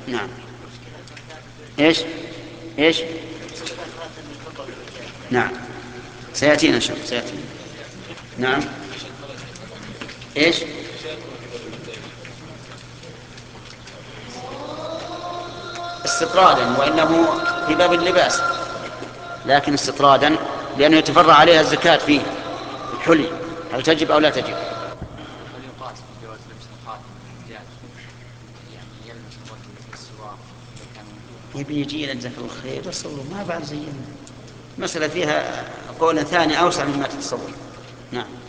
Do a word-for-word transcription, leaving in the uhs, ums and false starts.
نعم. إيش إيش نعم سيأتينا شر سيأتينا. نعم. إيش استطرادا، وإنه في باب اللباس، لكن استطرادا لأنه يتفرع عليها الزكاة فيه الحلي، هل تجب أو لا تجب؟ هل يقاس في جواز لبس الخاتم الزيادة، يعني يلبس الرجل مثل السوار إذا كان موجودا؟ يبي يجي جزاك الله خير، بس ما بعد زينا مسألة فيها قول ثاني أوسع مما تتصور. نعم.